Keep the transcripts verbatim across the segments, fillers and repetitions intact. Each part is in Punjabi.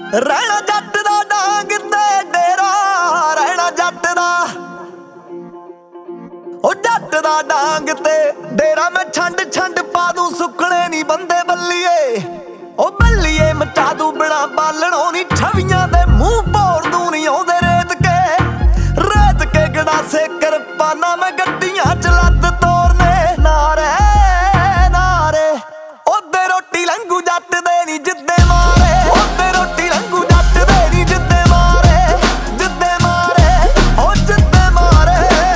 ਰਹਿਣਾ ਜੱਟ ਦਾ ਡਾਂਗ ਤੇ ਡੇਰਾ, ਰਹਿਣਾ ਜੱਟ ਦਾ ਉਹ ਜੱਟ ਦਾ ਡਾਂਗ ਤੇ ਡੇਰਾ। ਮੈਂ ਛੰਡ ਛੰਡ ਪਾ ਦੂੰ ਸੁੱਕਣੇ ਨੀ ਬੰਦੇ ਬੱਲੀਏ, ਉਹ ਬੱਲੀਏ ਮਚਾ ਦੂੰ ਬਿਨਾ ਬਾਲਣੋਂ ਨੀ ਛਵੀਆਂ ਦੇ ਮੂੰਹ ਭੋਰ ਦੂੰ ਨੀ ਆਉਂਦੇ ਰੇਤ ਕੇ, ਰੇਤ ਕੇ ਗੜਾਸੇ ਕਿਰਪਾਨਾਂ ਮੈਂ ਗੱਡੀਆਂ ਚ ਲੱਦ ਤੋਰਨੇ। ਨਾਰੇ ਨਾਰੇ ਉਹਦੇ ਰੋਟੀ ਲੰਘੂ ਜੱਟ ਦੇ ਨੀ ਜਿੱਦੇ ਮਾਰੇ, ਉਹਦੇ ਰੋਟੀ ਲੰਘੂ ਜੱਟ ਦੇ ਨੀ ਜਿੱਦੇ ਮਾਰੇ, ਜਿੱਦੇ ਮਾਰੇ ਉਹ ਜਿੱਦੇ ਮਾਰੇ।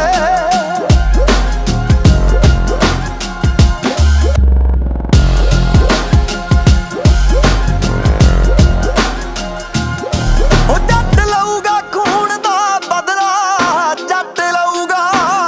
ਉਹ ਜੱਟ ਲਊਗਾ ਖੂਨ ਦਾ ਬਦਲਾ, ਜੱਟ ਲਊਗਾ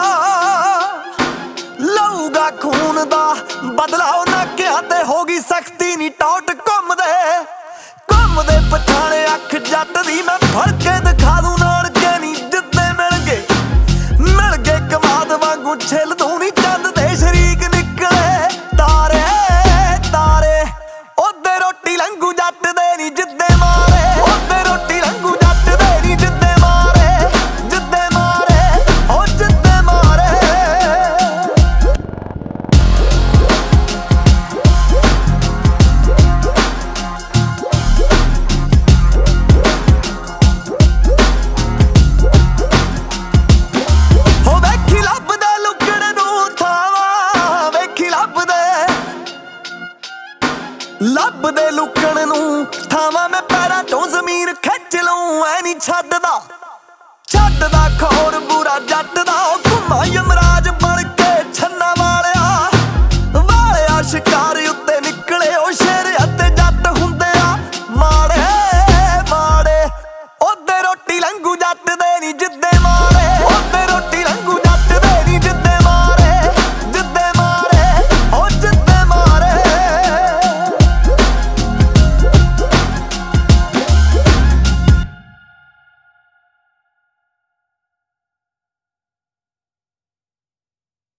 ਲਊਗਾ ਖੂਨ ਦਾ ਬਦਲਾ। ਉਹ ਨਾਕਿਆਂ ਤੇ ਹੋ ਗਈ ਸਖਤੀ ਨੀ ਟੌਟ ਘੁੰਮਦੇ ਘੁੰਮਦੇ ਪਛਾਣੇ ਅੱਖ ਜੱਟ ਦੀ। ਮੈਂ ਫੜ ਕੇ ਦਿਖਾ ਦੂੰ ਨਾਨਕੇ ਨੀ ਜਿੱਦੇ ਮਿਲ ਗਏ ਮਿਲ ਗਏ ਕਮਾਦ ਵਾਂਗੂ ਛਿੱਲ ਦੂੰ ਨੀ ਚੰਦ ਦੇ ਸ਼ਰੀਕ ਨਿਕਲੇ ਤਾਰੇ ਤਾਰੇ। ਉਹਦੇ ਰੋਟੀ ਲੰਘੂ ਜੱਟ ਦੇ ਨੀ ਜਿੱਦੇ ਮਾਰੇ, ਉਹਦੇ ਰੋਟੀ ਲੰਘੂ ਜੱਟ ਦੇ ਨੀ ਜਿੱਦੇ ਮਾਰੇ, ਜਿੱਦੇ ਮਾਰੇ ਉਹ ਜਿੱਦੇ ਮਾਰੇ। ਹੋ ਵੇਖੀ ਲੱਭਦੇ ਲੁਕਣ ਨੂੰ ਥਾਵਾਂ, ਵੇਖੀ ਲੱਭਦੇ ਲੱਭਦੇ ਲੁਕਣ ਨੂੰ ਥਾਵਾਂ। ਮੈਂ ਪੈਰਾਂ ਤੋਂ ਜ਼ਮੀਰ ਖਿੱਚ ਲਊਂ ਐ ਨੀ ਛੱਡਦਾ ਛੱਡਦਾ ਖੋ